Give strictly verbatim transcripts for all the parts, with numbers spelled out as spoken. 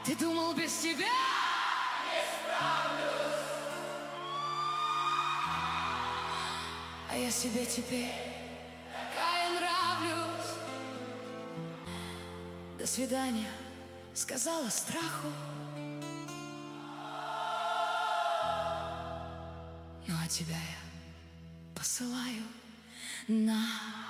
Ты думал, без тебя не справлюсь, а я себе теперь такая нравлюсь. До свидания, сказала страху. Ну а тебя я посылаю на...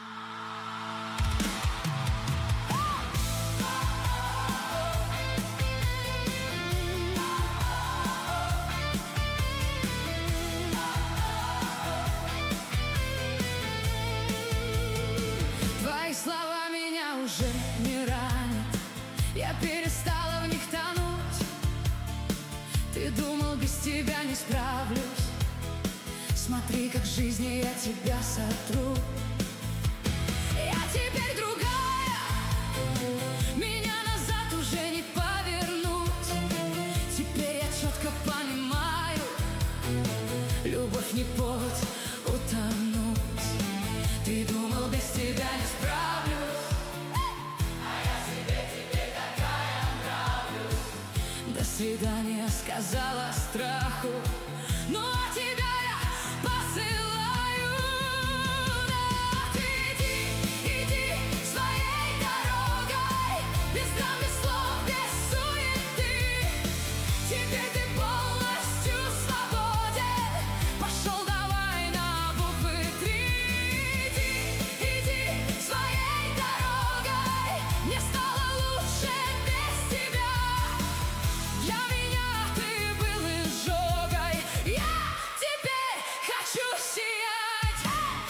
Твои слова меня уже не ранят, я перестала в них тонуть. Ты думал, без тебя не справлюсь, смотри, как в жизни я тебя сотру. Я теперь другая, меня назад уже не повернуть. Теперь я четко понимаю, любовь не повод утонуть. Ты думал, без тебя не справлюсь, а я себе теперь такая нравлюсь. До свидания, сказала страху. Ну а тебя я посылаю. Да, ты иди, иди своей дорогой, без драм, без слов, без суеты. Теперь ты полностью свободен, пошел давай на буквы три. Иди, иди своей дорогой, мне стало лучше без тебя. Для меня ты был изжогой, я теперь хочу сиять.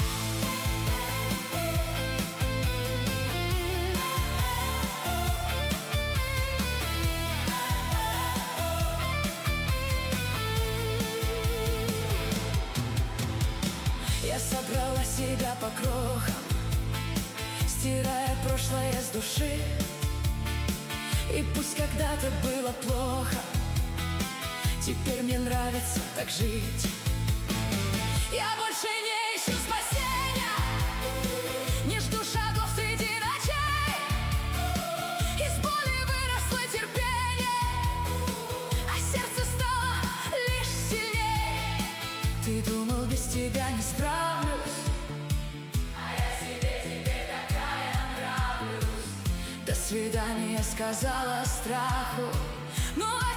Я собрала себя по крохам, стирая прошлое с души. И пусть когда-то было плохо, теперь мне нравится так жить. Я больше не ищу спасения, не жду шагов среди ночей. Из боли выросло терпение, а сердце стало лишь сильней. Ты думал, без тебя не справлюсь, а я себе теперь такая нравлюсь. До свидания, сказала страху. Ну,